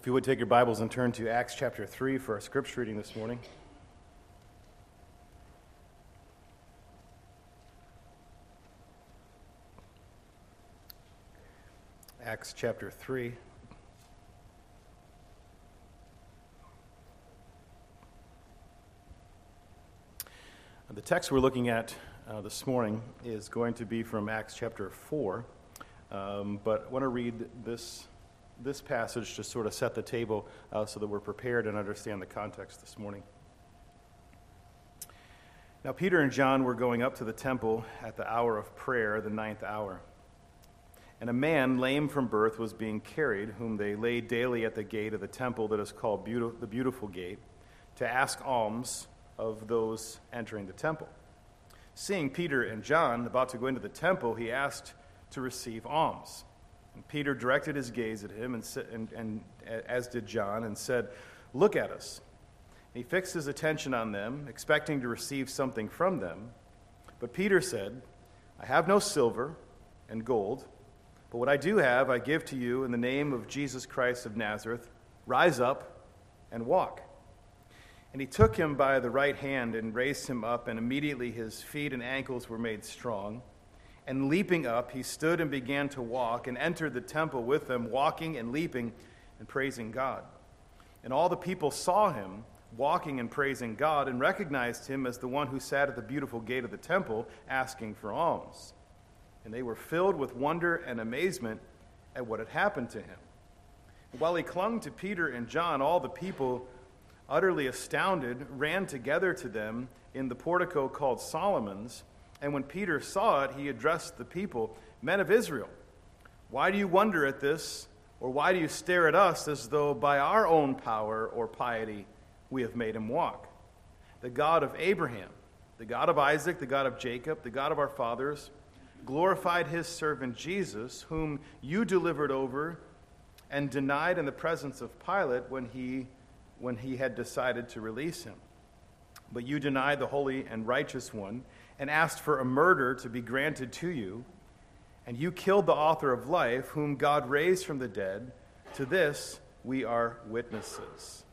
If you would take your Bibles and turn to Acts chapter 3 for our scripture reading this morning. Acts chapter 3. The text we're looking at this morning is going to be from Acts chapter 4, but I want to read this passage to sort of set the table so that we're prepared and understand the context this morning. Now Peter and John were going up to the temple at the hour of prayer, the 9th hour. And a man lame from birth was being carried, whom they laid daily at the gate of the temple that is called the Beautiful Gate, to ask alms of those entering the temple. Seeing Peter and John about to go into the temple, he asked to receive alms. And Peter directed his gaze at him, and as did John, and said, "Look at us." And he fixed his attention on them, expecting to receive something from them. But Peter said, "I have no silver and gold, but what I do have I give to you in the name of Jesus Christ of Nazareth. Rise up and walk." And he took him by the right hand and raised him up, and immediately his feet and ankles were made strong. And leaping up, he stood and began to walk, and entered the temple with them, walking and leaping and praising God. And all the people saw him walking and praising God, and recognized him as the one who sat at the beautiful gate of the temple, asking for alms. And they were filled with wonder and amazement at what had happened to him. While he clung to Peter and John, all the people, utterly astounded, ran together to them in the portico called Solomon's. And when Peter saw it, he addressed the people, "Men of Israel, why do you wonder at this, or why do you stare at us as though by our own power or piety we have made him walk? The God of Abraham, the God of Isaac, the God of Jacob, the God of our fathers, glorified his servant Jesus, whom you delivered over and denied in the presence of Pilate when he had decided to release him. But you denied the holy and righteous one, and asked for a murder to be granted to you, and you killed the author of life, whom God raised from the dead. To this we are witnesses.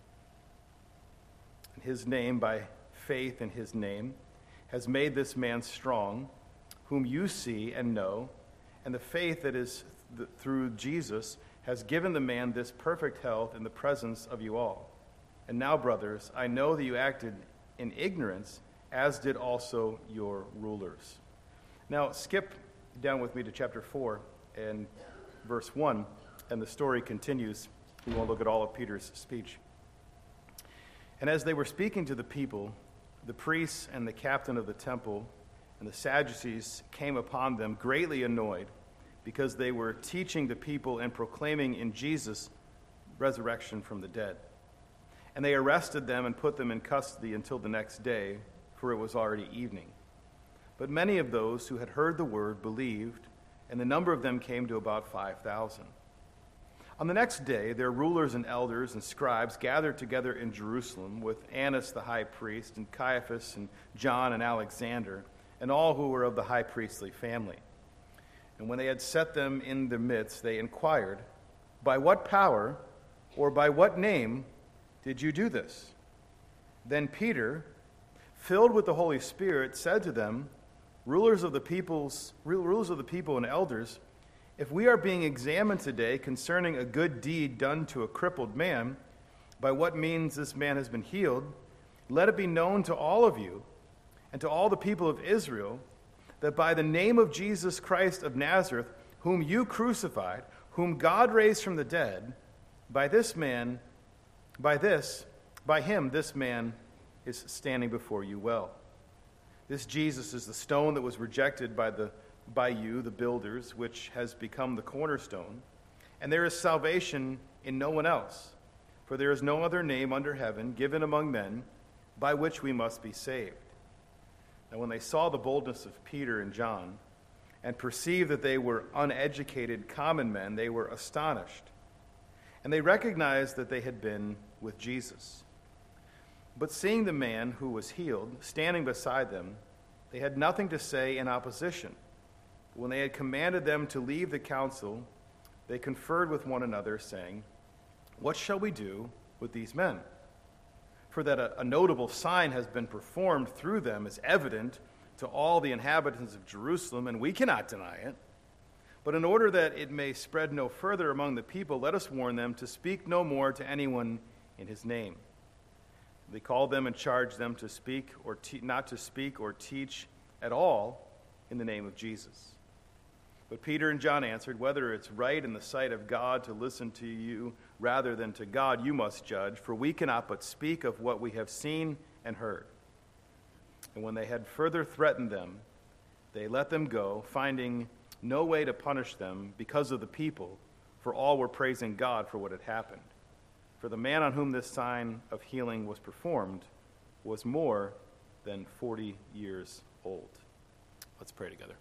His name, by faith in his name, has made this man strong, whom you see and know, and the faith that is through Jesus has given the man this perfect health in the presence of you all. And now, brothers, I know that you acted in ignorance, as did also your rulers." Now, skip down with me to chapter 4 and verse 1, and the story continues. We won't look at all of Peter's speech. "And as they were speaking to the people, the priests and the captain of the temple and the Sadducees came upon them, greatly annoyed, because they were teaching the people and proclaiming in Jesus resurrection from the dead. And they arrested them and put them in custody until the next day, for it was already evening. But many of those who had heard the word believed, and the number of them came to about 5,000. On the next day, their rulers and elders and scribes gathered together in Jerusalem with Annas the high priest, and Caiaphas, and John, and Alexander, and all who were of the high priestly family. And when they had set them in the midst, they inquired, 'By what power or by what name did you do this?' Then Peter, filled with the Holy Spirit, said to them, rulers of the people and elders, if we are being examined today concerning a good deed done to a crippled man, by what means this man has been healed, let it be known to all of you and to all the people of Israel that by the name of Jesus Christ of Nazareth, whom you crucified, whom God raised from the dead, by him this man is standing before you well. This Jesus is the stone that was rejected by you, the builders, which has become the cornerstone. And there is salvation in no one else, for there is no other name under heaven given among men by which we must be saved." Now when they saw the boldness of Peter and John, and perceived that they were uneducated common men, they were astonished. And they recognized that they had been with Jesus. But seeing the man who was healed standing beside them, they had nothing to say in opposition. When they had commanded them to leave the council, they conferred with one another, saying, what shall we do with these men? For that a notable sign has been performed through them is evident to all the inhabitants of Jerusalem, and we cannot deny it. But in order that it may spread no further among the people, let us warn them to speak no more to anyone in his name. They called them and charged them to speak or not to speak or teach at all in the name of Jesus. But Peter and John answered, whether it's right in the sight of God to listen to you rather than to God, you must judge, for we cannot but speak of what we have seen and heard. And when they had further threatened them, they let them go, finding no way to punish them because of the people, for all were praising God for what had happened. For the man on whom this sign of healing was performed was more than 40 years old. Let's pray together.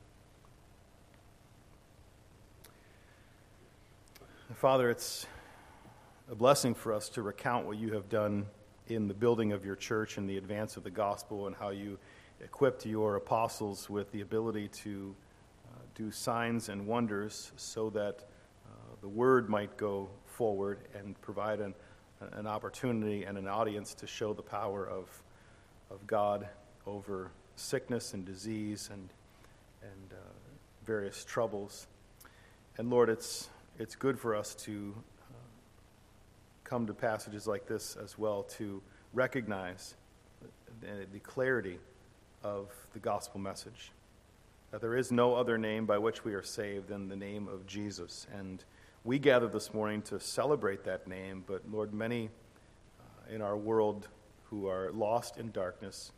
Father, it's a blessing for us to recount what you have done in the building of your church and the advance of the gospel, and how you equipped your apostles with the ability to do signs and wonders so that the word might go forward and provide an opportunity and an audience to show the power of God over sickness and disease and various troubles. And Lord, it's good for us to come to passages like this as well to recognize the clarity of the gospel message, that there is no other name by which we are saved than the name of Jesus. And we gather this morning to celebrate that name, but Lord, many in our world who are lost in darkness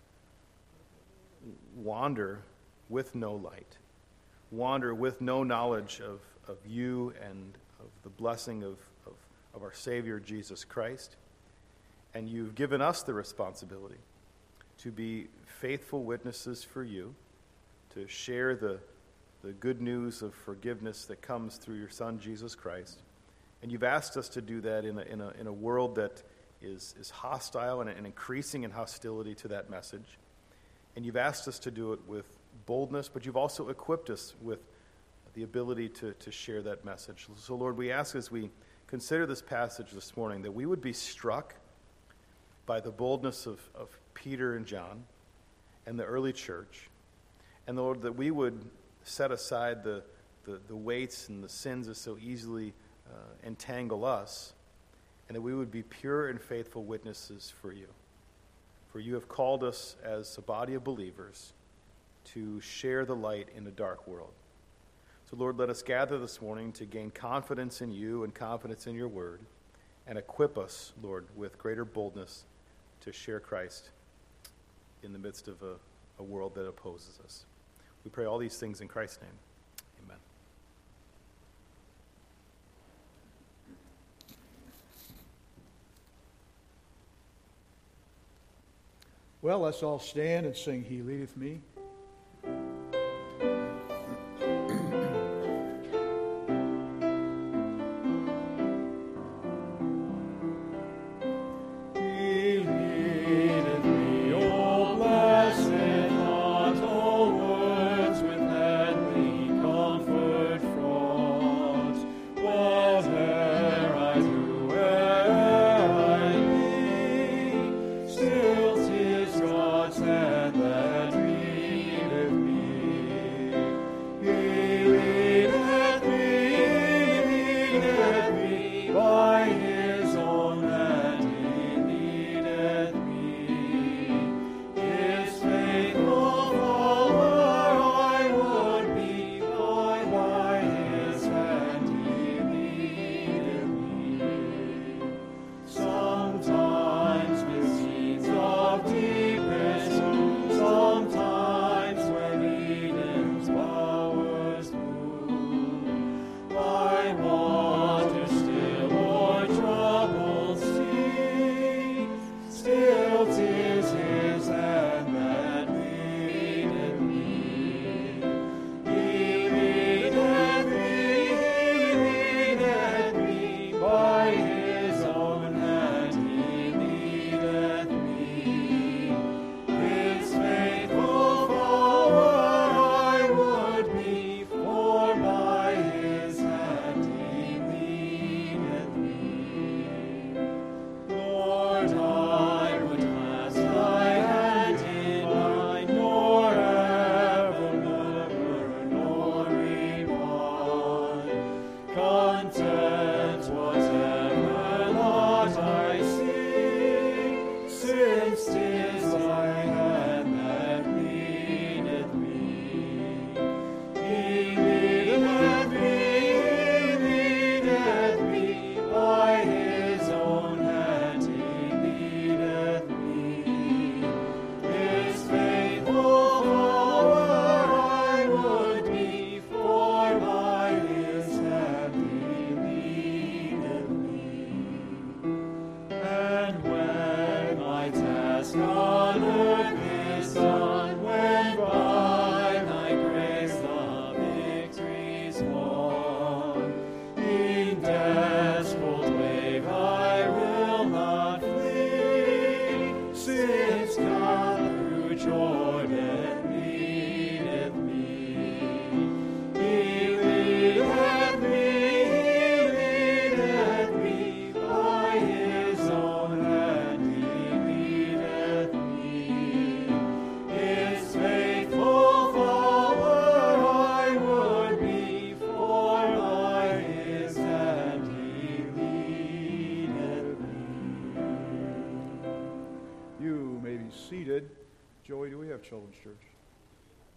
wander with no light, wander with no knowledge of you and of the blessing of our Savior Jesus Christ. And you've given us the responsibility to be faithful witnesses for you, to share the good news of forgiveness that comes through your Son, Jesus Christ. And you've asked us to do that in a world that is hostile and increasing in hostility to that message. And you've asked us to do it with boldness, but you've also equipped us with the ability to share that message. So, Lord, we ask as we consider this passage this morning that we would be struck by the boldness of Peter and John and the early church. And, Lord, that we would set aside the weights and the sins that so easily entangle us, and that we would be pure and faithful witnesses for you. For you have called us as a body of believers to share the light in a dark world. So, Lord, let us gather this morning to gain confidence in you and confidence in your word, and equip us, Lord, with greater boldness to share Christ in the midst of a world that opposes us. We pray all these things in Christ's name. Amen. Well, let's all stand and sing He Leadeth Me. Still 'tis God's hand that leads.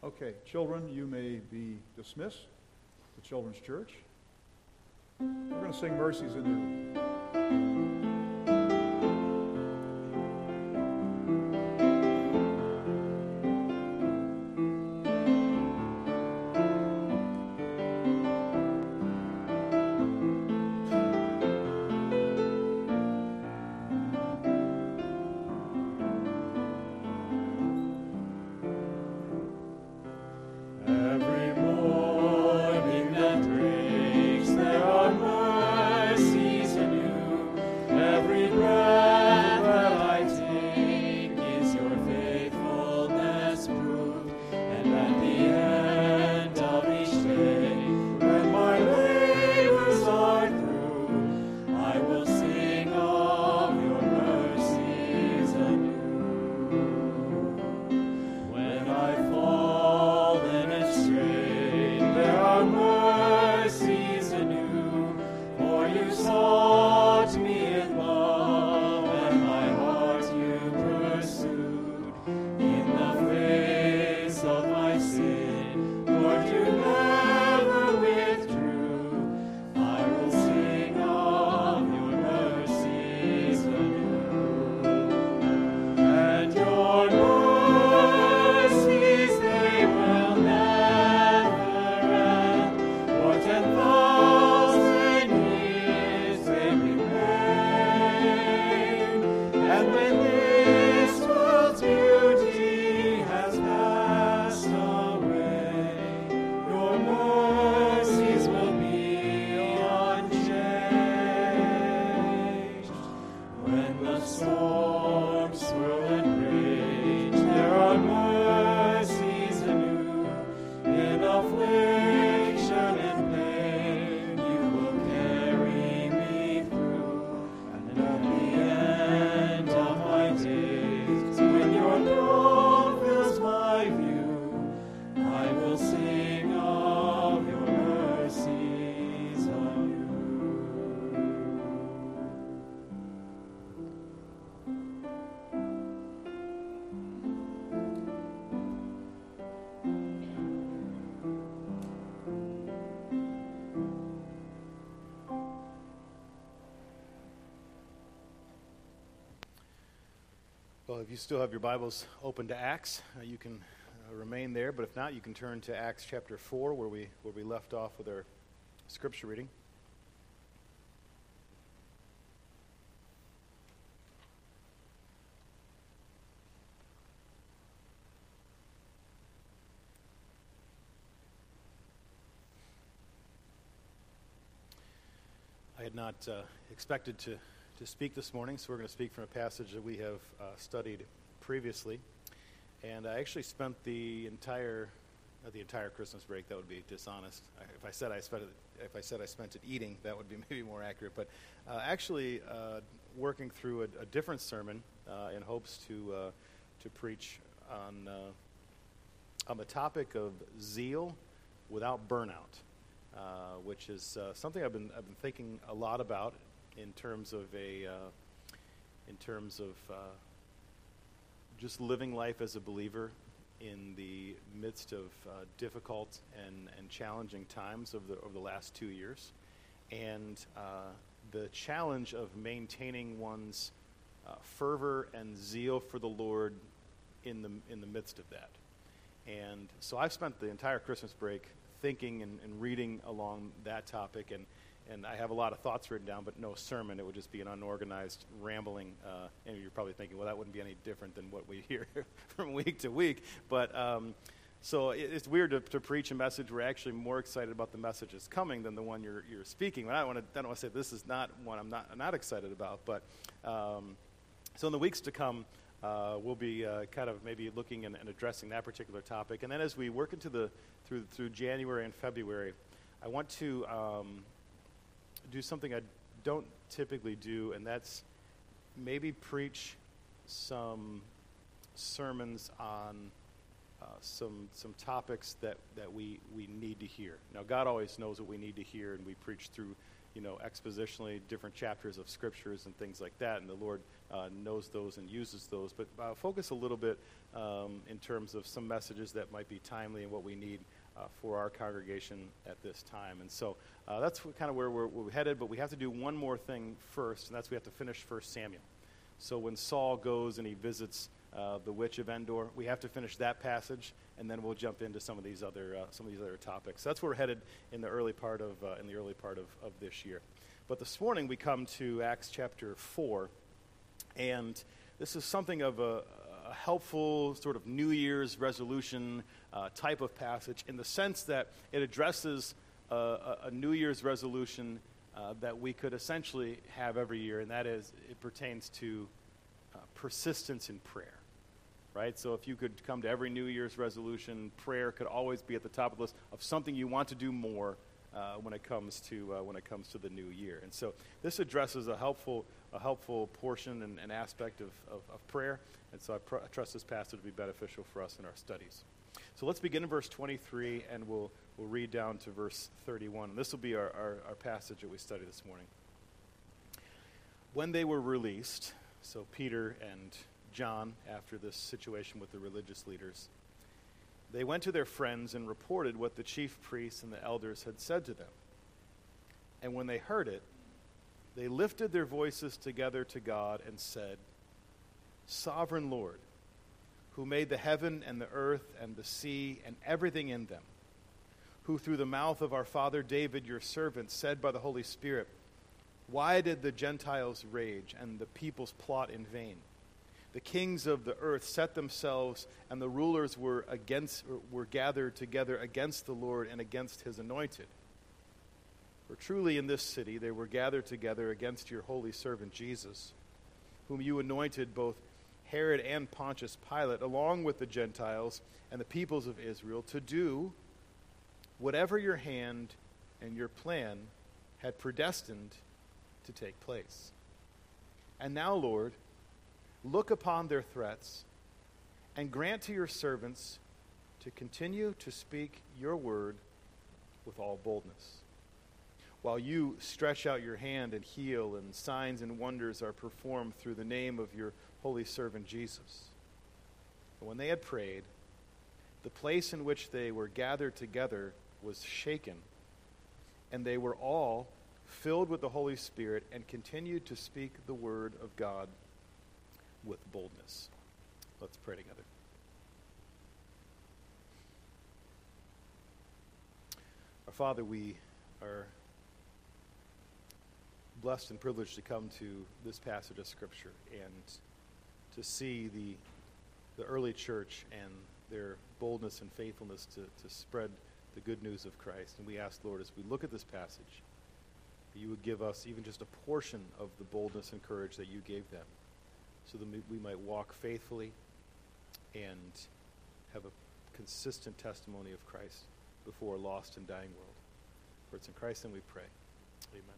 Okay, children, you may be dismissed to Children's Church. We're going to sing Mercies Anew. Well, if you still have your Bibles open to Acts, you can remain there. But if not, you can turn to Acts chapter 4, where we left off with our scripture reading. I had not expected to speak this morning, so we're going to speak from a passage that we have studied previously. And I actually spent the entire Christmas break. That would be dishonest. If I said I spent it eating, that would be maybe more accurate. But actually, working through a different sermon in hopes to preach on the topic of zeal without burnout, which is something I've been thinking a lot about. In terms of just living life as a believer in the midst of difficult and challenging times over the last 2 years, and the challenge of maintaining one's fervor and zeal for the Lord in the midst of that. And so I've spent the entire Christmas break thinking and reading along that topic, and I have a lot of thoughts written down, but no sermon. It would just be an unorganized, rambling, and you're probably thinking, well, that wouldn't be any different than what we hear from week to week. But so it's weird to preach a message. We're actually more excited about the message that's coming than the one you're speaking. But I don't want to say this is not one I'm not excited about. But so in the weeks to come, we'll be kind of maybe looking and addressing that particular topic. And then as we work into through January and February, I want to do something I don't typically do, and that's maybe preach some sermons on some topics that we need to hear. Now, God always knows what we need to hear, and we preach through expositionally different chapters of scriptures and things like that, and the Lord knows those and uses those. But focus a little bit in terms of some messages that might be timely and what we need for our congregation at this time. And so that's kind of where we're headed, but we have to do one more thing first, and that's we have to finish 1 Samuel. So when Saul goes and he visits the witch of Endor, we have to finish that passage, and then we'll jump into some of these other topics. So that's where we're headed in the early part of this year. But this morning we come to Acts chapter 4, and this is something of a helpful sort of New Year's resolution type of passage, in the sense that it addresses a New Year's resolution that we could essentially have every year, and that is, it pertains to persistence in prayer, right? So if you could come to every New Year's resolution, prayer could always be at the top of the list of something you want to do more when it comes to the new year. And so this addresses a helpful portion and aspect of prayer, and so I trust this passage to be beneficial for us in our studies. So let's begin in verse 23, and we'll read down to verse 31. And this will be our passage that we study this morning. When they were released, so Peter and John, after this situation with the religious leaders, they went to their friends and reported what the chief priests and the elders had said to them. And when they heard it, they lifted their voices together to God and said, "Sovereign Lord, who made the heaven and the earth and the sea and everything in them, who through the mouth of our father David, your servant, said by the Holy Spirit, 'Why did the Gentiles rage and the peoples plot in vain? The kings of the earth set themselves, and the rulers were gathered together against the Lord and against his anointed. For truly in this city they were gathered together against your holy servant Jesus, whom you anointed, both Herod and Pontius Pilate, along with the Gentiles and the peoples of Israel, to do whatever your hand and your plan had predestined to take place. And now, Lord, look upon their threats and grant to your servants to continue to speak your word with all boldness, while you stretch out your hand and heal, and signs and wonders are performed through the name of your holy servant Jesus.' And when they had prayed, the place in which they were gathered together was shaken, and they were all filled with the Holy Spirit and continued to speak the word of God with boldness." Let's pray together. Our Father, we are blessed and privileged to come to this passage of Scripture and to see the early church and their boldness and faithfulness to spread the good news of Christ. And we ask, Lord, as we look at this passage, that you would give us even just a portion of the boldness and courage that you gave them, so that we might walk faithfully and have a consistent testimony of Christ before a lost and dying world. For it's in Christ and we pray. Amen.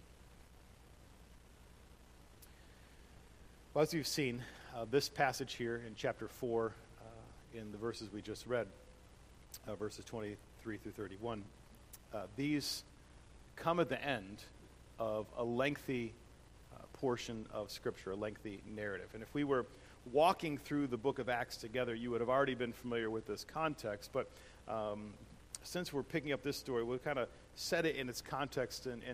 Well, as you've seen, this passage here in chapter 4, in the verses we just read, verses 23 through 31, these come at the end of a lengthy portion of Scripture, a lengthy narrative. And if we were walking through the book of Acts together, you would have already been familiar with this context. But since we're picking up this story, we'll kind of set it in its context and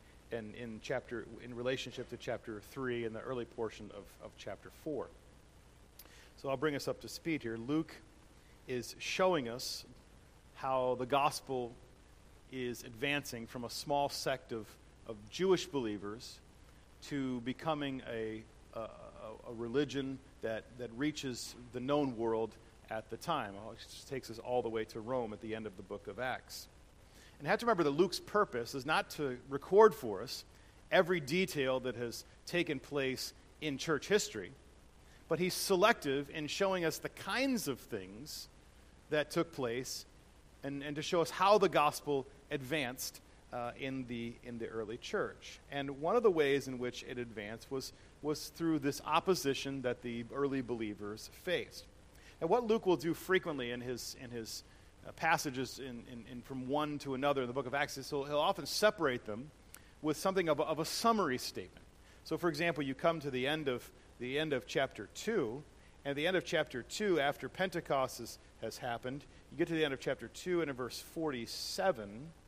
in relationship to chapter 3 and the early portion of chapter 4. So I'll bring us up to speed here. Luke is showing us how the gospel is advancing from a small sect of Jewish believers to becoming a religion that reaches the known world at the time. It just takes us all the way to Rome at the end of the book of Acts. And you have to remember that Luke's purpose is not to record for us every detail that has taken place in church history, but he's selective in showing us the kinds of things that took place and to show us how the gospel advanced in the early church. And one of the ways in which it advanced was through this opposition that the early believers faced. And what Luke will do frequently in his passages in from one to another in the book of Acts is he'll often separate them with something of a summary statement. So, for example, you come to the end of chapter 2, and at the end of chapter 2, after Pentecost has happened, you get to the end of chapter 2, and in verse 47,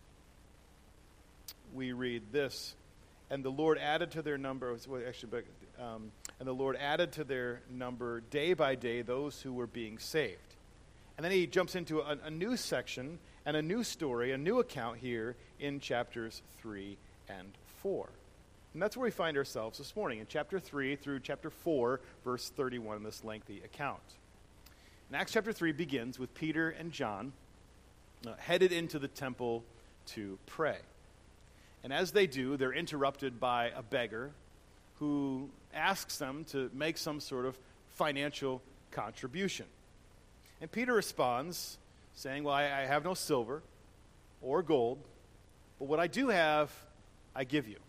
we read this: "And the Lord added to their number," and the Lord added to their number day by day those who were being saved. And then he jumps into a new section and a new story, a new account here in chapters 3 and 4. And that's where we find ourselves this morning, in chapter 3 through chapter 4, verse 31, in this lengthy account. And Acts chapter 3 begins with Peter and John headed into the temple to pray. And as they do, they're interrupted by a beggar who asks them to make some sort of financial contribution. And Peter responds, saying, "Well, I have no silver or gold, but what I do have, I give you."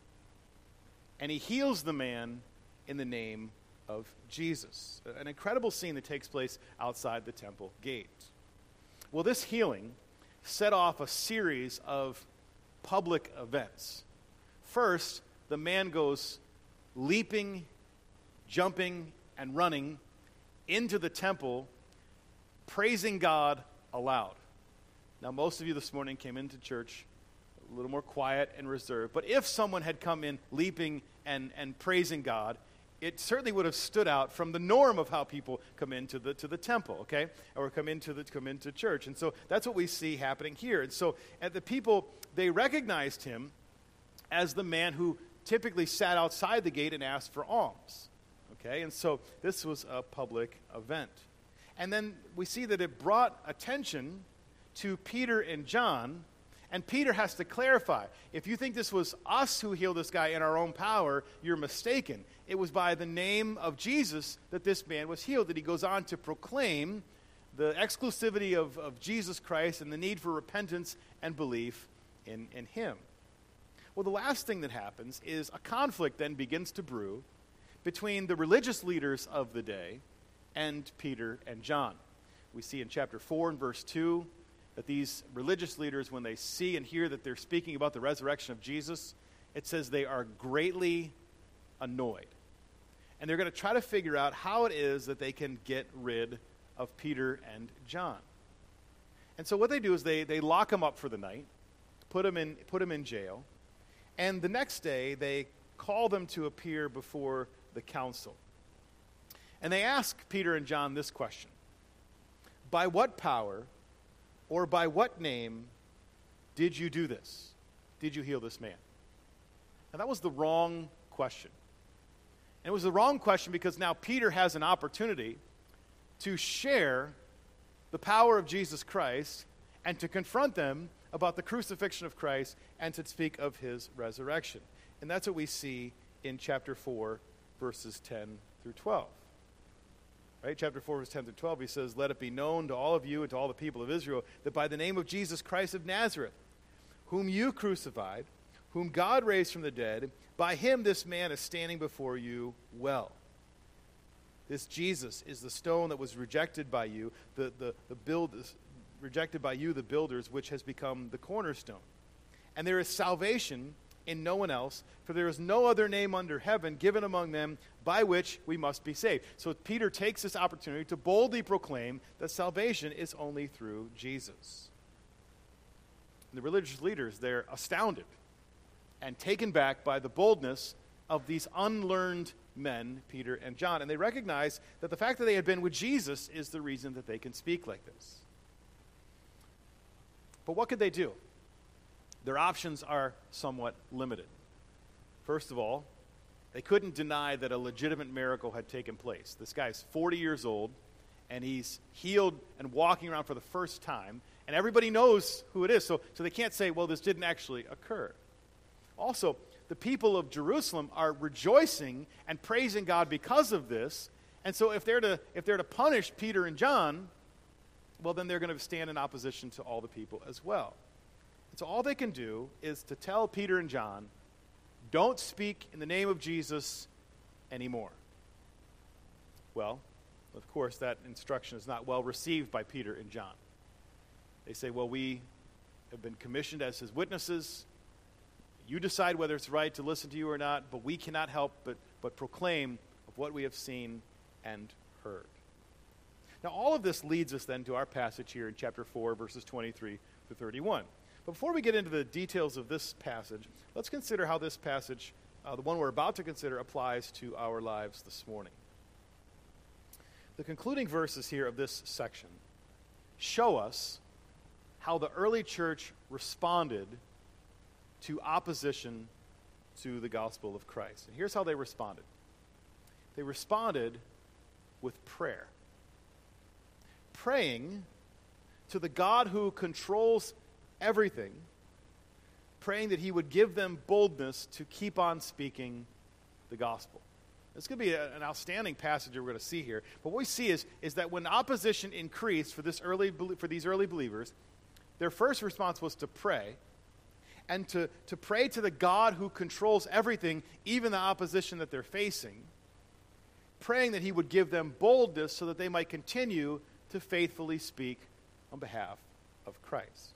And he heals the man in the name of Jesus. An incredible scene that takes place outside the temple gate. Well, this healing set off a series of public events. First, the man goes leaping, jumping, and running into the temple, praising God aloud. Now, most of you this morning came into church a little more quiet and reserved, but if someone had come in leaping and praising God, it certainly would have stood out from the norm of how people come into the temple, okay, or come into church. And so that's what we see happening here. And so, the people, they recognized him as the man who typically sat outside the gate and asked for alms, okay. And so this was a public event. And then we see that it brought attention to Peter and John, and Peter has to clarify. If you think this was us who healed this guy in our own power, you're mistaken. It was by the name of Jesus that this man was healed, that he goes on to proclaim the exclusivity of Jesus Christ and the need for repentance and belief in him. Well, the last thing that happens is a conflict then begins to brew between the religious leaders of the day and Peter and John. We see in chapter 4 and verse 2 that these religious leaders, when they see and hear that they're speaking about the resurrection of Jesus, it says they are greatly annoyed. And they're going to try to figure out how it is that they can get rid of Peter and John. And so what they do is they lock them up for the night, put them in jail, and the next day they call them to appear before the council. And they ask Peter and John this question: "By what power or by what name did you do this? Did you heal this man?" Now that was the wrong question. And it was the wrong question because now Peter has an opportunity to share the power of Jesus Christ and to confront them about the crucifixion of Christ and to speak of his resurrection. And that's what we see in chapter 4, verses 10 through 12. Right? Chapter 4, verse 10 through 12, he says, "Let it be known to all of you and to all the people of Israel that by the name of Jesus Christ of Nazareth, whom you crucified, whom God raised from the dead, by him this man is standing before you well. This Jesus is the stone that was rejected by you, the builders, which has become the cornerstone. And there is salvation in no one else, for there is no other name under heaven given among them by which we must be saved." So Peter takes this opportunity to boldly proclaim that salvation is only through Jesus. And the religious leaders, they're astounded and taken back by the boldness of these unlearned men, Peter and John. And they recognize that the fact that they had been with Jesus is the reason that they can speak like this. But what could they do? Their options are somewhat limited. First of all, they couldn't deny that a legitimate miracle had taken place. This guy's 40 years old, and he's healed and walking around for the first time, and everybody knows who it is, so they can't say, well, this didn't actually occur. Also, the people of Jerusalem are rejoicing and praising God because of this, and so if they're to punish Peter and John, well, then they're going to stand in opposition to all the people as well. And so all they can do is to tell Peter and John, don't speak in the name of Jesus anymore. Well, of course, that instruction is not well received by Peter and John. They say, well, we have been commissioned as his witnesses. You decide whether it's right to listen to you or not, but we cannot help but proclaim of what we have seen and heard. Now, all of this leads us then to our passage here in chapter 4, verses 23 through 31. But before we get into the details of this passage, let's consider how this passage, the one we're about to consider, applies to our lives this morning. The concluding verses here of this section show us how the early church responded to opposition to the gospel of Christ. And here's how they responded. They responded with prayer. Praying to the God who controls everything, praying that he would give them boldness to keep on speaking the gospel. This could be an outstanding passage we're going to see here. But what we see is that when opposition increased for these early believers, their first response was to pray, and to pray to the God who controls everything, even the opposition that they're facing, praying that he would give them boldness so that they might continue to faithfully speak on behalf of Christ.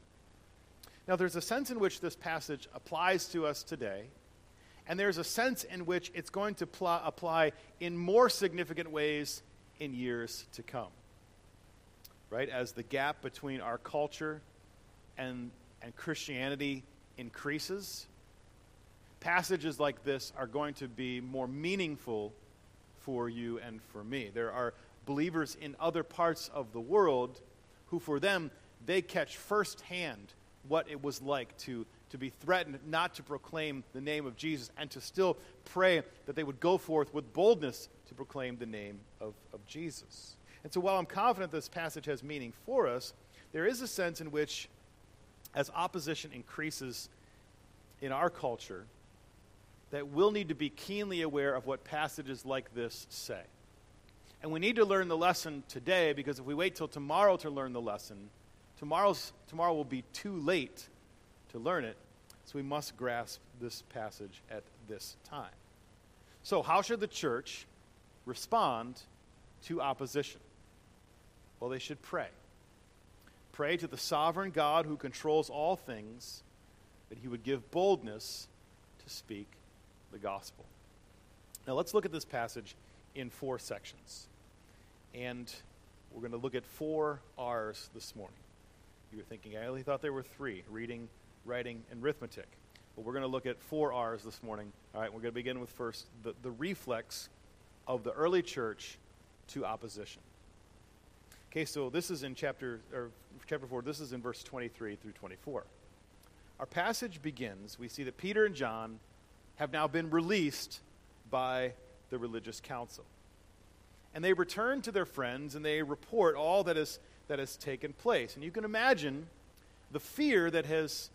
Now, there's a sense in which this passage applies to us today, and there's a sense in which it's going to apply in more significant ways in years to come. Right? As the gap between our culture and Christianity increases, passages like this are going to be more meaningful for you and for me. There are believers in other parts of the world who, for them, they catch firsthand what it was like to be threatened not to proclaim the name of Jesus and to still pray that they would go forth with boldness to proclaim the name of Jesus. And so while I'm confident this passage has meaning for us, there is a sense in which, as opposition increases in our culture, that we'll need to be keenly aware of what passages like this say. And we need to learn the lesson today, because if we wait till tomorrow to learn the lesson, tomorrow will be too late to learn it. So we must grasp this passage at this time. So how should the church respond to opposition? Well, they should pray. Pray to the sovereign God who controls all things, that he would give boldness to speak the gospel. Now let's look at this passage in 4 sections. And we're going to look at 4 R's this morning. You were thinking, I only thought there were 3, reading, writing, and arithmetic. But we're going to look at 4 R's this morning. All right, we're going to begin with first the reflex of the early church to opposition. Okay, so this is in chapter 4. This is in verse 23 through 24. Our passage begins, we see that Peter and John have now been released by the religious council. And they return to their friends and they report all that has taken place. And you can imagine the fear that has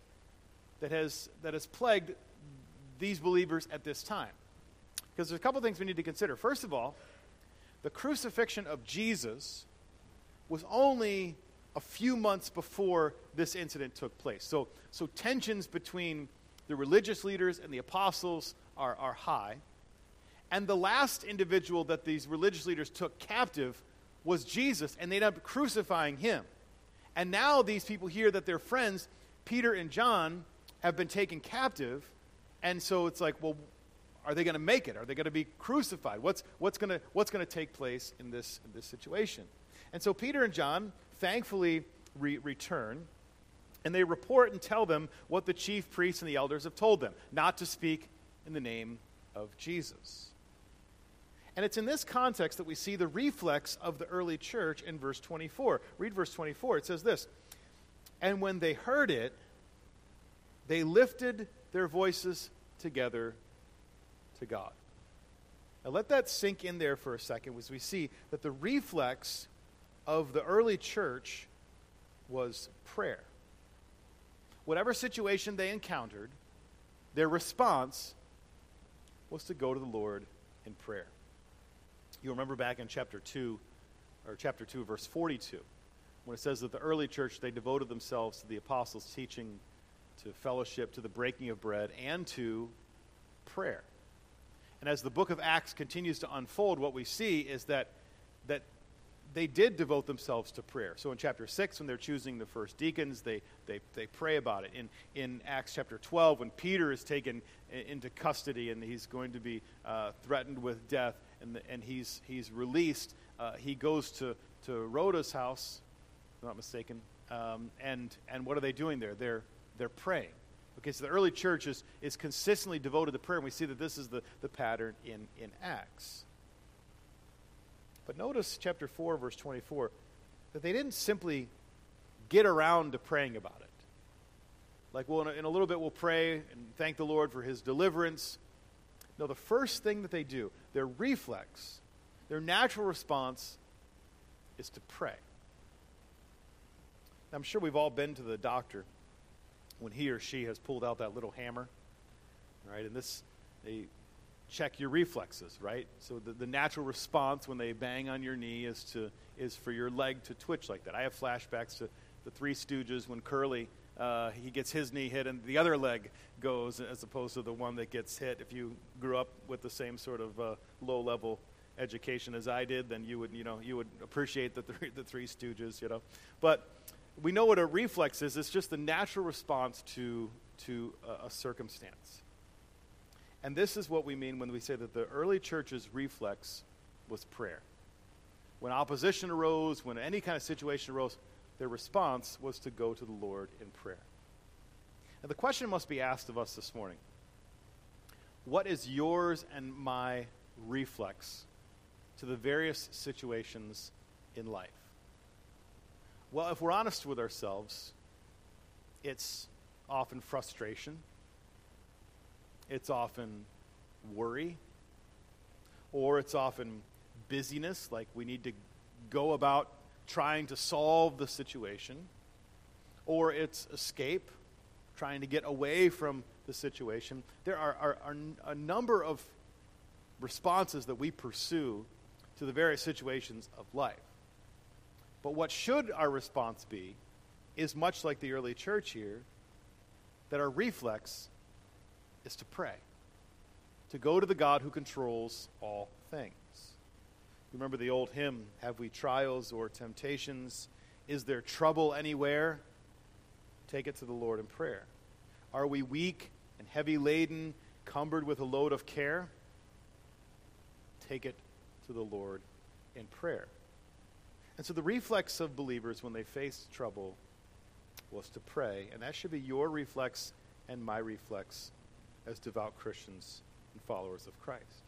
plagued these believers at this time. Because there's a couple things we need to consider. First of all, the crucifixion of Jesus was only a few months before this incident took place. So tensions between the religious leaders and the apostles are high. And the last individual that these religious leaders took captive was Jesus, and they ended up crucifying him. And now these people hear that their friends, Peter and John, have been taken captive, and so it's like, well, are they going to make it? Are they going to be crucified? What's going to take place in this situation? And so Peter and John thankfully return, and they report and tell them what the chief priests and the elders have told them, not to speak in the name of Jesus. And it's in this context that we see the reflex of the early church in verse 24. Read verse 24. It says this, "And when they heard it, they lifted their voices together to God." Now let that sink in there for a second as we see that the reflex of the early church was prayer. Whatever situation they encountered, their response was to go to the Lord in prayer. You remember back in chapter 2, verse 42, when it says that the early church, they devoted themselves to the apostles' teaching, to fellowship, to the breaking of bread, and to prayer. And as the book of Acts continues to unfold, what we see is that they did devote themselves to prayer. So in chapter 6, when they're choosing the first deacons, they pray about it. In Acts chapter 12, when Peter is taken into custody and he's going to be threatened with death, and he's released, he goes to Rhoda's house, if I'm not mistaken, and what are they doing there? They're praying. Okay, so the early church is consistently devoted to prayer, and we see that this is the pattern in Acts. But notice chapter 4, verse 24, that they didn't simply get around to praying about it. Like, well, in a little bit we'll pray and thank the Lord for his deliverance. No, the first thing that they do, their reflex, their natural response, is to pray. Now, I'm sure we've all been to the doctor when he or she has pulled out that little hammer, right? And they check your reflexes, right? So the natural response when they bang on your knee is for your leg to twitch like that. I have flashbacks to the Three Stooges when Curly, he gets his knee hit and the other leg goes, as opposed to the one that gets hit. If you grew up with the same sort of low-level education as I did, then you would appreciate the Three Stooges, But we know what a reflex is. It's just the natural response to a circumstance. And this is what we mean when we say that the early church's reflex was prayer. When opposition arose, when any kind of situation arose, their response was to go to the Lord in prayer. And the question must be asked of us this morning: what is yours and my reflex to the various situations in life? Well, if we're honest with ourselves, it's often frustration. It's often worry. Or it's often busyness, like we need to go about trying to solve the situation. Or it's escape, trying to get away from the situation. There are a number of responses that we pursue to the various situations of life. But what should our response be is much like the early church here, that our reflex is to pray, to go to the God who controls all things. You remember the old hymn, "Have we trials or temptations? Is there trouble anywhere?" Take it to the Lord in prayer. Are we weak and heavy laden, cumbered with a load of care? Take it to the Lord in prayer. And so the reflex of believers when they face trouble was to pray, and that should be your reflex and my reflex as devout Christians and followers of Christ.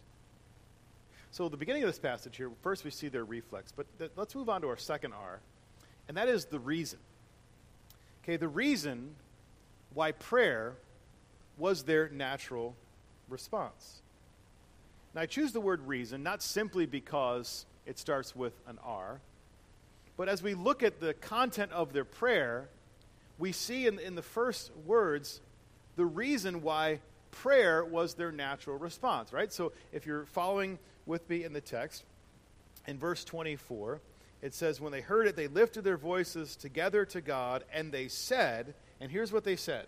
So at the beginning of this passage here, first we see their reflex, but let's move on to our second R, and that is the reason. Okay, the reason why prayer was their natural response. Now I choose the word reason not simply because it starts with an R, but as we look at the content of their prayer, we see in the first words the reason why prayer was their natural response, right? So if you're following with me in the text, in verse 24, it says, when they heard it, they lifted their voices together to God, and they said, and here's what they said: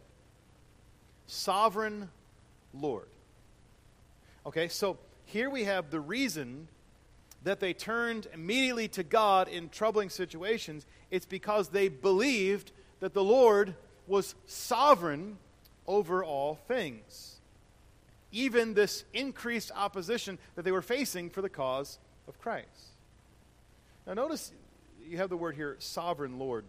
Sovereign Lord. Okay, so here we have the reason that they turned immediately to God in troubling situations. It's because they believed that the Lord was sovereign over all things, even this increased opposition that they were facing for the cause of Christ. Now notice you have the word here, sovereign Lord,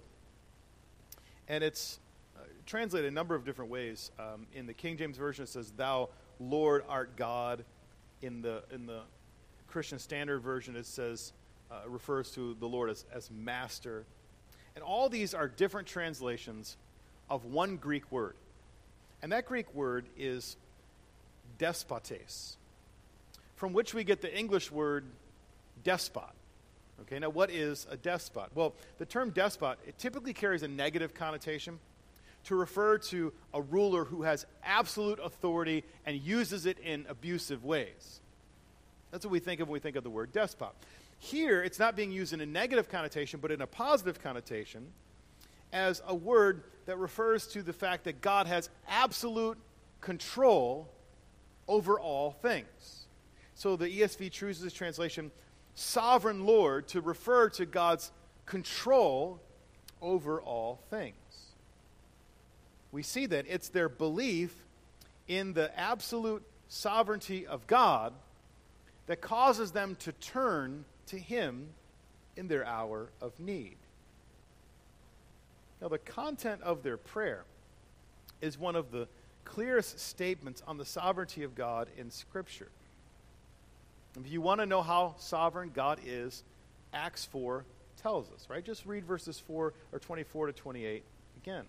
and it's translated a number of different ways. In the King James Version it says, Thou Lord art God. In the Christian Standard Version it says, refers to the Lord as master. And all these are different translations of one Greek word. And that Greek word is despotes, from which we get the English word despot. Okay, now what is a despot? Well, the term despot, it typically carries a negative connotation to refer to a ruler who has absolute authority and uses it in abusive ways. That's what we think of when we think of the word despot. Here, it's not being used in a negative connotation, but in a positive connotation, as a word that refers to the fact that God has absolute control over all things. So the ESV chooses this translation, sovereign Lord to refer to God's control over all things. We see that it's their belief in the absolute sovereignty of God that causes them to turn to Him in their hour of need. Now, the content of their prayer is one of the clearest statements on the sovereignty of God in Scripture. If you want to know how sovereign God is, Acts 4 tells us, right? Just read verses 24 to 28 again.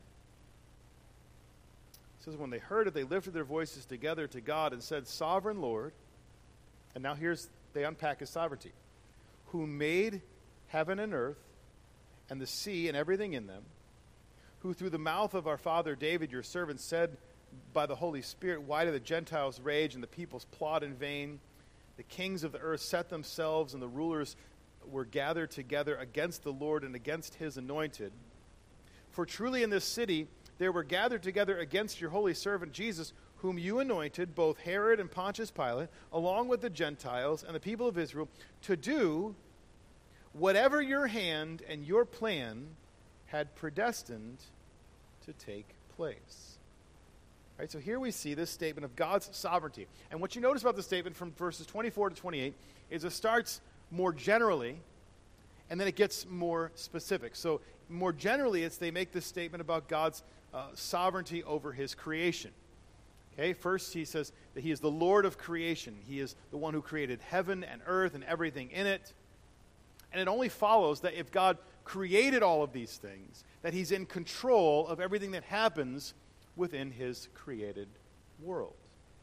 It says, when they heard it, they lifted their voices together to God and said, Sovereign Lord, and now they unpack His sovereignty, who made heaven and earth and the sea and everything in them, who through the mouth of our father David, your servant, said by the Holy Spirit, why do the Gentiles rage and the peoples plot in vain? The kings of the earth set themselves, and the rulers were gathered together against the Lord and against His anointed. For truly in this city there were gathered together against your holy servant Jesus, whom you anointed, both Herod and Pontius Pilate, along with the Gentiles and the people of Israel, to do whatever your hand and your plan had predestined to take place. Right, so here we see this statement of God's sovereignty. And what you notice about the statement from verses 24 to 28 is it starts more generally, and then it gets more specific. So more generally, they make this statement about God's sovereignty over His creation. Okay, first he says that He is the Lord of creation. He is the one who created heaven and earth and everything in it. And it only follows that if God created all of these things, that He's in control of everything that happens within His created world.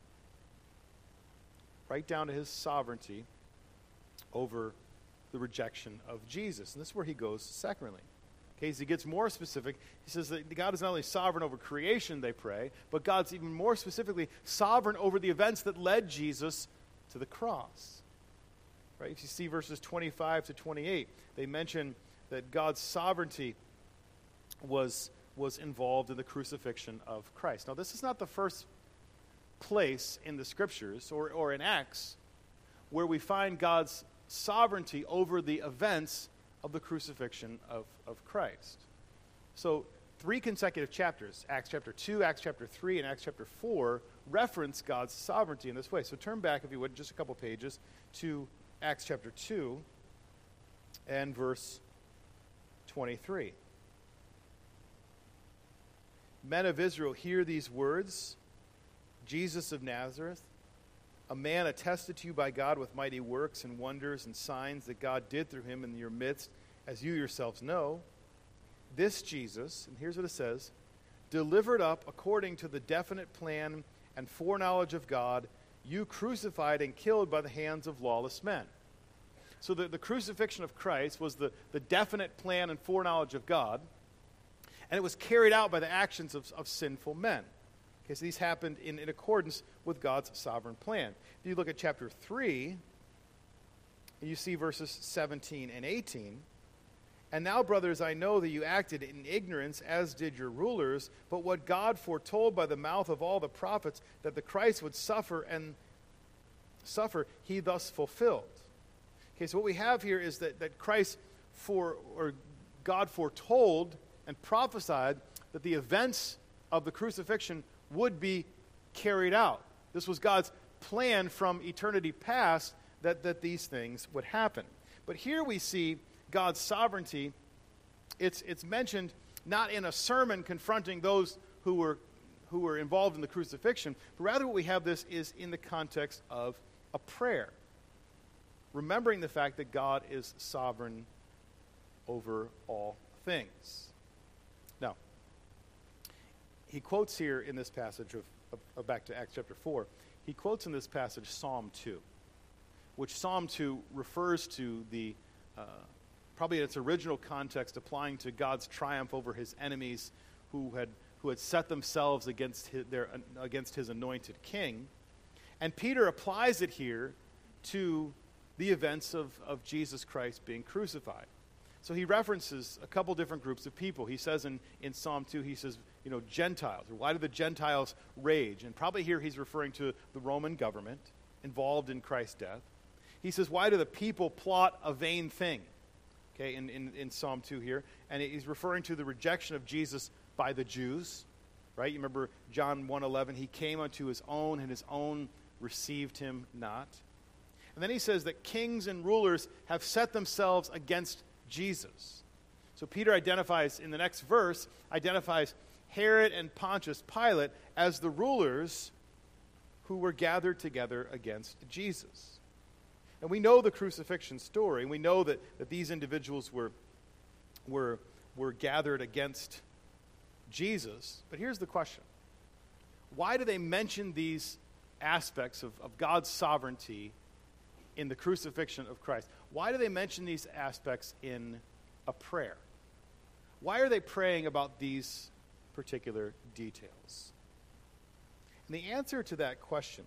Right down to His sovereignty over the rejection of Jesus. And this is where he goes secondly. Okay, as he gets more specific, he says that God is not only sovereign over creation, they pray, but God's even more specifically sovereign over the events that led Jesus to the cross. Right? If you see verses 25 to 28, they mention that God's sovereignty was involved in the crucifixion of Christ. Now, this is not the first place in the Scriptures or in Acts where we find God's sovereignty over the events of the crucifixion of Christ. So, 3 consecutive chapters, Acts chapter 2, Acts chapter 3, and Acts chapter 4, reference God's sovereignty in this way. So turn back, if you would, just a couple pages to Acts chapter 2 and verse 23. Men of Israel, hear these words. Jesus of Nazareth, a man attested to you by God with mighty works and wonders and signs that God did through him in your midst, as you yourselves know. This Jesus, and here's what it says, delivered up according to the definite plan and foreknowledge of God, you crucified and killed by the hands of lawless men. So the crucifixion of Christ was the definite plan and foreknowledge of God, and it was carried out by the actions of sinful men. Okay, so these happened in accordance with God's sovereign plan. If you look at chapter 3, and you see verses 17 and 18, and now, brothers, I know that you acted in ignorance, as did your rulers, but what God foretold by the mouth of all the prophets, that the Christ would suffer, he thus fulfilled. Okay, so what we have here is that God foretold and prophesied that the events of the crucifixion would be carried out. This was God's plan from eternity past that these things would happen. But here we see God's sovereignty. It's mentioned not in a sermon confronting those who were involved in the crucifixion, but rather what we have this is in the context of a prayer, remembering the fact that God is sovereign over all things. Now, he quotes here in this passage of back to Acts chapter 4, he quotes in this passage Psalm 2, which Psalm 2 refers to the probably in its original context, applying to God's triumph over his enemies who had set themselves against his anointed king. And Peter applies it here to the events of Jesus Christ being crucified. So he references a couple different groups of people. He says in Psalm 2, he says, Gentiles, or why do the Gentiles rage? And probably here he's referring to the Roman government involved in Christ's death. He says, why do the people plot a vain thing? Okay, in Psalm 2 here. And he's referring to the rejection of Jesus by the Jews. Right? You remember John 1:11, he came unto his own, and his own received him not. And then he says that kings and rulers have set themselves against Jesus. So Peter identifies, in the next verse, Herod and Pontius Pilate as the rulers who were gathered together against Jesus. And we know the crucifixion story, and we know that these individuals were gathered against Jesus. But here's the question. Why do they mention these aspects of God's sovereignty in the crucifixion of Christ? Why do they mention these aspects in a prayer? Why are they praying about these particular details? And the answer to that question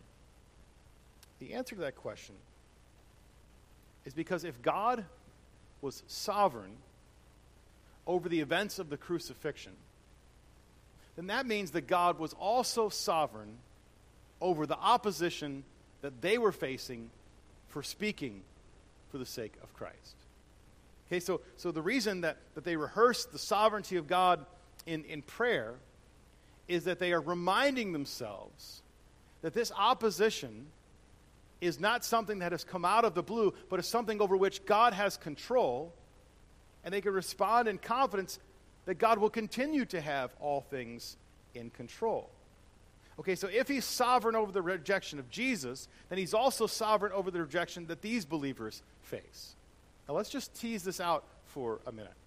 is because if God was sovereign over the events of the crucifixion, then that means that God was also sovereign over the opposition that they were facing for speaking for the sake of Christ. Okay, so the reason that they rehearse the sovereignty of God in prayer is that they are reminding themselves that this opposition is not something that has come out of the blue, but is something over which God has control, and they can respond in confidence that God will continue to have all things in control. Okay, so if he's sovereign over the rejection of Jesus, then he's also sovereign over the rejection that these believers face. Now let's just tease this out for a minute.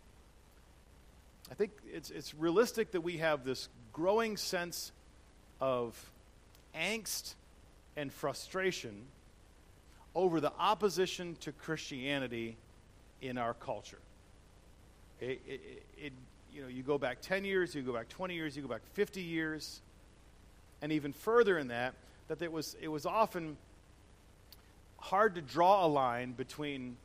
I think it's realistic that we have this growing sense of angst and frustration over the opposition to Christianity in our culture. You go back 10 years, you go back 20 years, you go back 50 years, and even further in that it was often hard to draw a line between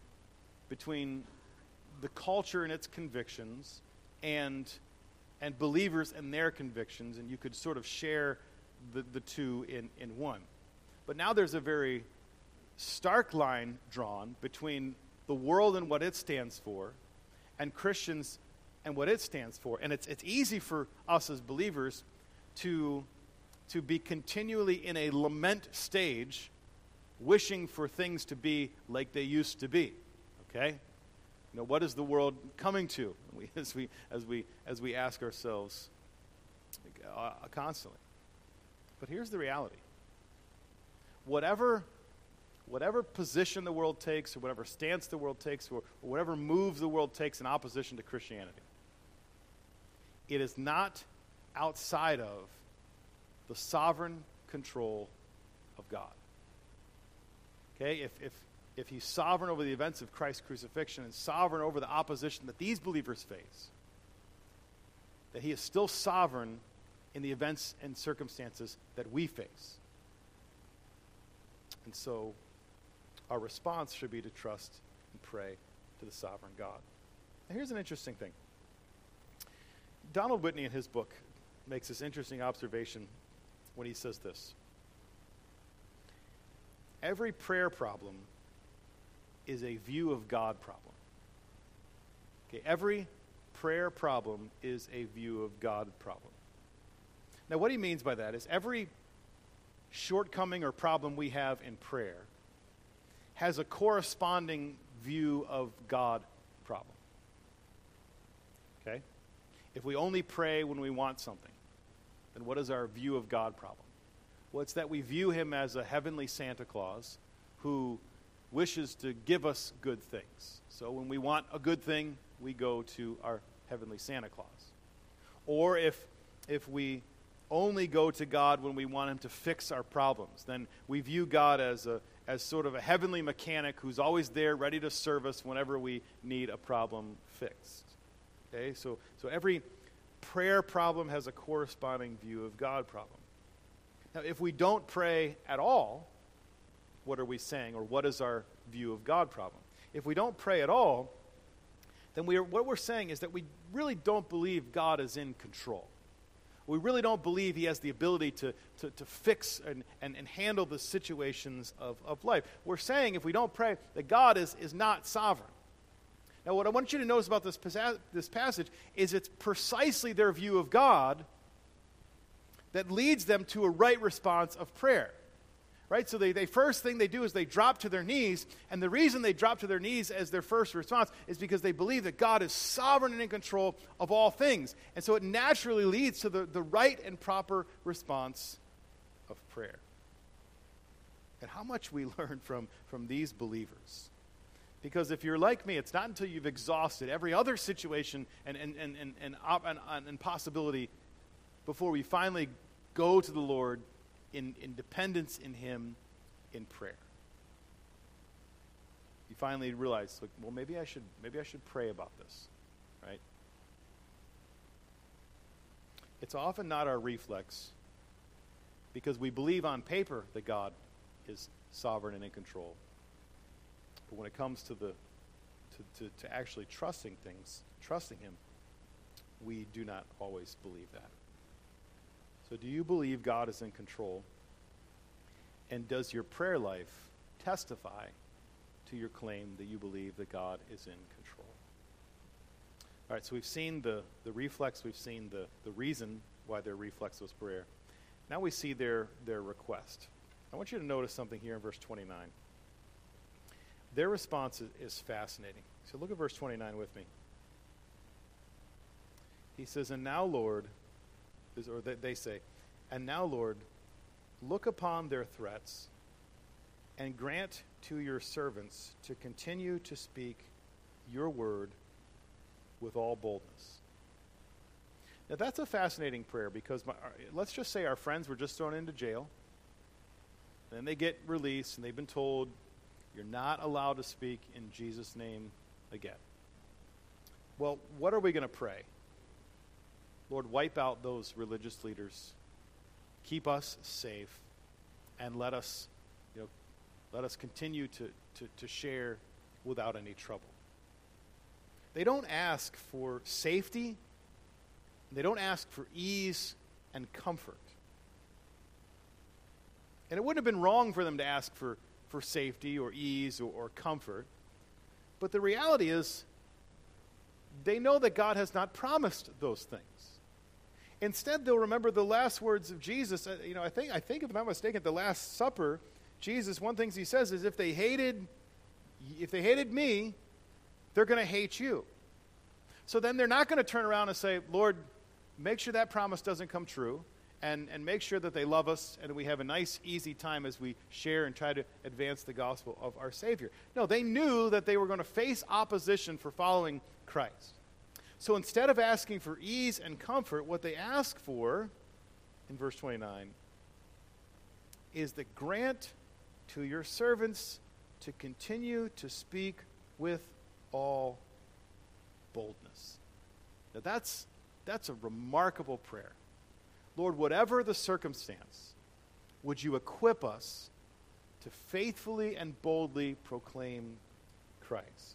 the culture and its convictions and believers and their convictions, and you could sort of share the two in one. But now there's a very stark line drawn between the world and what it stands for, and Christians and what it stands for. And it's easy for us as believers to be continually in a lament stage, wishing for things to be like they used to be. Okay? What is the world coming to? As we ask ourselves constantly. But here's the reality. Whatever position the world takes, or whatever stance the world takes, or whatever move the world takes in opposition to Christianity, it is not outside of the sovereign control of God. Okay? If he's sovereign over the events of Christ's crucifixion and sovereign over the opposition that these believers face, that he is still sovereign in the events and circumstances that we face. And so our response should be to trust and pray to the sovereign God. Now here's an interesting thing. Donald Whitney in his book makes this interesting observation when he says this. Every prayer problem is a view of God problem. Okay, every prayer problem is a view of God problem. Now what he means by that is every shortcoming or problem we have in prayer has a corresponding view of God problem. Okay? If we only pray when we want something, then what is our view of God problem? Well, it's that we view him as a heavenly Santa Claus who wishes to give us good things. So when we want a good thing, we go to our heavenly Santa Claus. Or if we only go to God when we want him to fix our problems, then we view God as sort of a heavenly mechanic who's always there ready to serve us whenever we need a problem fixed. Okay? So every prayer problem has a corresponding view of God problem. Now, if we don't pray at all, what are we saying, or what is our view of God problem? If we don't pray at all, then what we're saying is that we really don't believe God is in control. We really don't believe he has the ability to fix and handle the situations of life. We're saying if we don't pray that God is not sovereign. Now, what I want you to notice about this passage is it's precisely their view of God that leads them to a right response of prayer. Right? So they first thing they do is they drop to their knees, and the reason they drop to their knees as their first response is because they believe that God is sovereign and in control of all things. And so it naturally leads to the right and proper response of prayer. And how much we learn from these believers. Because if you're like me, it's not until you've exhausted every other situation and possibility before we finally go to the Lord in dependence in him in prayer. You finally realize, like, well, maybe I should pray about this, right? It's often not our reflex because we believe on paper that God is sovereign and in control. But when it comes to to actually trusting him, we do not always believe that. So do you believe God is in control? And does your prayer life testify to your claim that you believe that God is in control? All right, so we've seen the reflex, we've seen the reason why their reflex was prayer. Now we see their request. I want you to notice something here in verse 29. Their response is fascinating. So look at verse 29 with me. He says, and now, Lord, they say, and now, Lord, look upon their threats and grant to your servants to continue to speak your word with all boldness. Now, that's a fascinating prayer because let's just say our friends were just thrown into jail. Then they get released and they've been told, you're not allowed to speak in Jesus' name again. Well, what are we going to pray? Lord, wipe out those religious leaders. Keep us safe, and let us continue to share without any trouble. They don't ask for safety. They don't ask for ease and comfort. And it wouldn't have been wrong for them to ask for safety or ease or comfort. But the reality is, they know that God has not promised those things. Instead, they'll remember the last words of Jesus. I think if I'm not mistaken, at the Last Supper, Jesus, one thing he says is, if they hated me, they're going to hate you. So then they're not going to turn around and say, Lord, make sure that promise doesn't come true, and make sure that they love us and we have a nice, easy time as we share and try to advance the gospel of our Savior. No, they knew that they were going to face opposition for following Christ. So instead of asking for ease and comfort, what they ask for, in verse 29, is that grant to your servants to continue to speak with all boldness. Now that's a remarkable prayer. Lord, whatever the circumstance, would you equip us to faithfully and boldly proclaim Christ?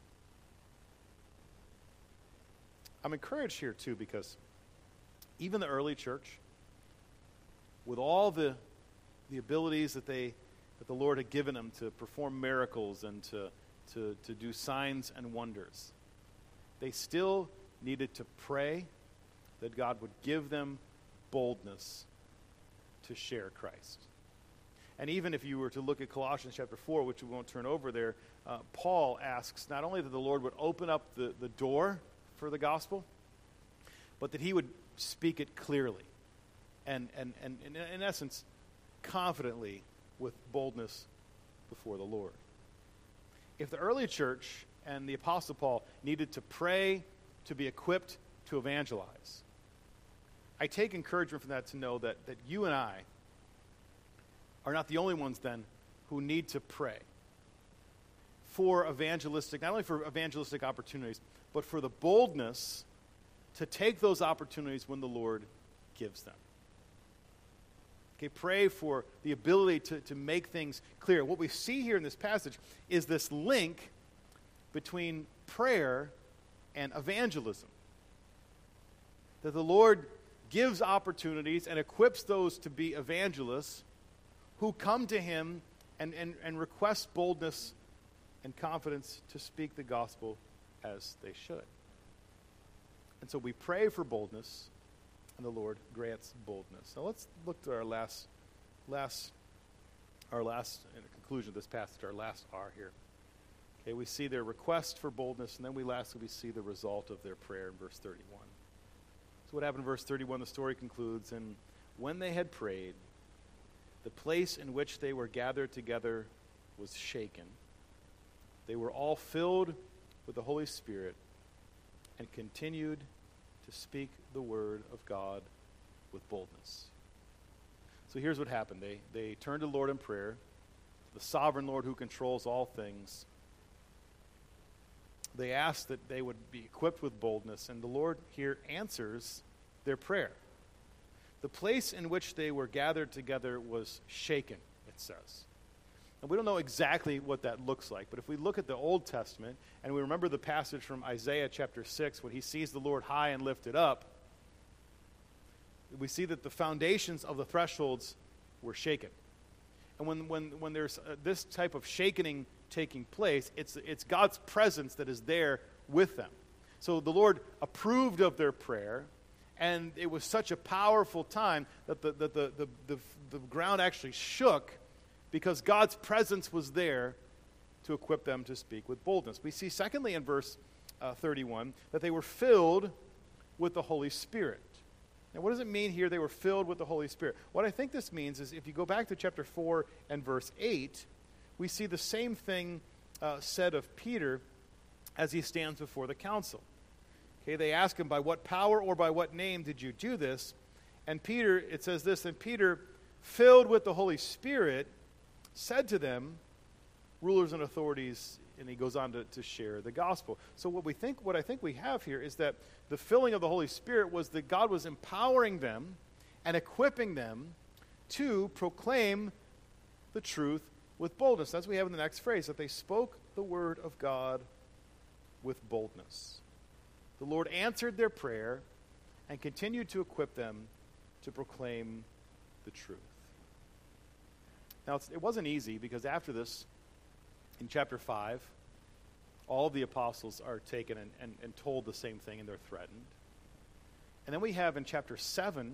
I'm encouraged here, too, because even the early church, with all the abilities that the Lord had given them to perform miracles and to do signs and wonders, they still needed to pray that God would give them boldness to share Christ. And even if you were to look at Colossians chapter 4, which we won't turn over there, Paul asks not only that the Lord would open up the door for the gospel, but that he would speak it clearly and in essence, confidently with boldness before the Lord. If the early church and the Apostle Paul needed to pray to be equipped to evangelize, I take encouragement from that to know that you and I are not the only ones then who need to pray for not only for evangelistic opportunities, but for the boldness to take those opportunities when the Lord gives them. Okay, pray for the ability to make things clear. What we see here in this passage is this link between prayer and evangelism. That the Lord gives opportunities and equips those to be evangelists who come to him and request boldness and confidence to speak the gospel as they should. And so we pray for boldness, and the Lord grants boldness. Now let's look to our last in the conclusion of this passage, our last R here. Okay, we see their request for boldness, and then lastly we see the result of their prayer in verse 31. So what happened in verse 31? The story concludes, and when they had prayed, the place in which they were gathered together was shaken. They were all filled with the Holy Spirit and continued to speak the word of God with boldness. So here's what happened. They turned to the Lord in prayer, the sovereign Lord who controls all things. They asked that they would be equipped with boldness, and the Lord here answers their prayer. The place in which they were gathered together was shaken, it says. And we don't know exactly what that looks like, but if we look at the Old Testament, and we remember the passage from Isaiah chapter 6, when he sees the Lord high and lifted up, we see that the foundations of the thresholds were shaken. And when there's this type of shaking taking place, it's God's presence that is there with them. So the Lord approved of their prayer, and it was such a powerful time that the ground actually shook because God's presence was there to equip them to speak with boldness. We see, secondly, in verse 31, that they were filled with the Holy Spirit. Now, what does it mean here they were filled with the Holy Spirit? What I think this means is if you go back to chapter 4 and verse 8, we see the same thing said of Peter as he stands before the council. Okay, they ask him, by what power or by what name did you do this? And Peter, it says this, and Peter, filled with the Holy Spirit, said to them, rulers and authorities, and he goes on to share the gospel. So what I think we have here is that the filling of the Holy Spirit was that God was empowering them and equipping them to proclaim the truth with boldness. That's what we have in the next phrase, that they spoke the word of God with boldness. The Lord answered their prayer and continued to equip them to proclaim the truth. Now, it wasn't easy because after this, in chapter 5, all of the apostles are taken and told the same thing, and they're threatened. And then we have in chapter 7,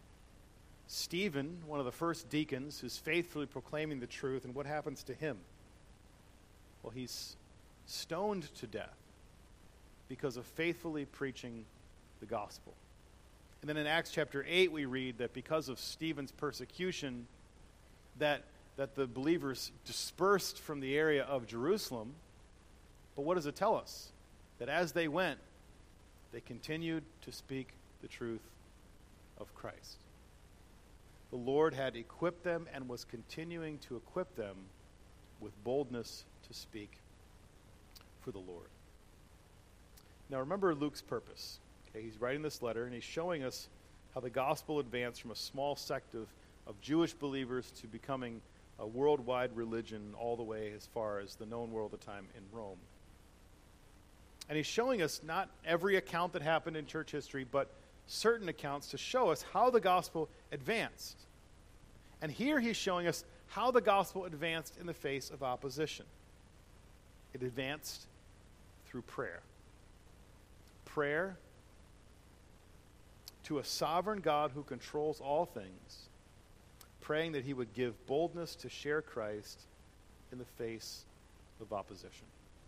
Stephen, one of the first deacons, who's faithfully proclaiming the truth, and what happens to him? Well, he's stoned to death because of faithfully preaching the gospel. And then in Acts chapter 8, we read that because of Stephen's persecution, that the believers dispersed from the area of Jerusalem. But what does it tell us? That as they went, they continued to speak the truth of Christ. The Lord had equipped them and was continuing to equip them with boldness to speak for the Lord. Now remember Luke's purpose. Okay, he's writing this letter and he's showing us how the gospel advanced from a small sect of Jewish believers to becoming a worldwide religion all the way as far as the known world at the time in Rome. And he's showing us not every account that happened in church history, but certain accounts to show us how the gospel advanced. And here he's showing us how the gospel advanced in the face of opposition. It advanced through prayer. Prayer to a sovereign God who controls all things, praying that he would give boldness to share Christ in the face of opposition.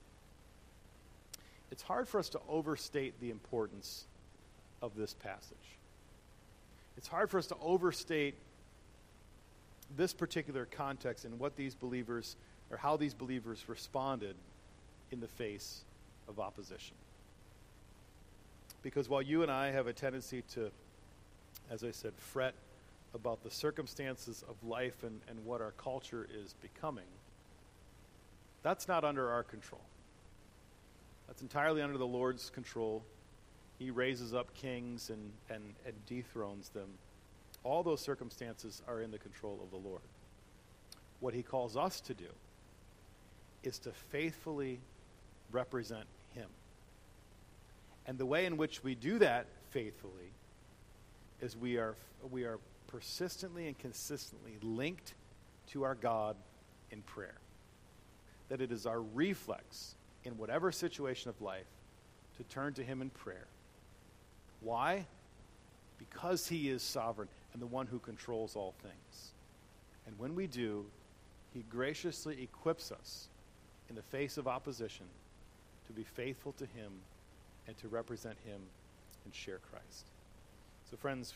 It's hard for us to overstate the importance of this passage. It's hard for us to overstate this particular context and what these believers, or how these believers responded in the face of opposition. Because while you and I have a tendency to, as I said, fret about the circumstances of life and what our culture is becoming, that's not under our control. That's entirely under the Lord's control. He raises up kings and dethrones them. All those circumstances are in the control of the Lord. What he calls us to do is to faithfully represent him. And the way in which we do that faithfully is we are persistently and consistently linked to our God in prayer. That it is our reflex in whatever situation of life to turn to him in prayer. Why? Because he is sovereign and the one who controls all things. And when we do, he graciously equips us in the face of opposition to be faithful to him and to represent him and share Christ. So friends,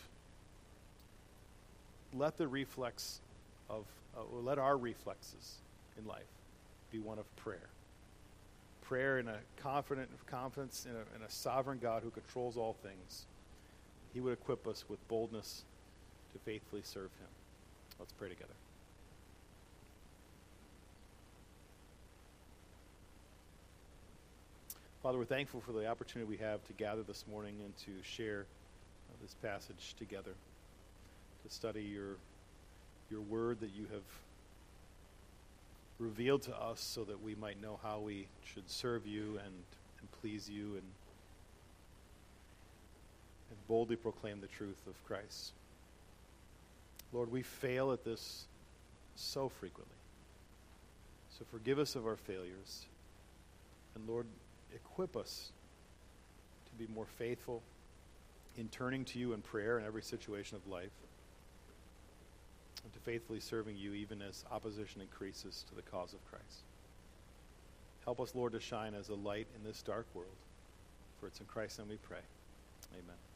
let our reflexes in life be one of prayer. Prayer in a confidence in a sovereign God who controls all things. He would equip us with boldness to faithfully serve him. Let's pray together. Father, we're thankful for the opportunity we have to gather this morning and to share this passage together, to study your word that you have revealed to us so that we might know how we should serve you and please you and boldly proclaim the truth of Christ. Lord, we fail at this so frequently. So forgive us of our failures. And Lord, equip us to be more faithful in turning to you in prayer in every situation of life, and to faithfully serving you even as opposition increases to the cause of Christ. Help us, Lord, to shine as a light in this dark world. For it's in Christ's name we pray. Amen.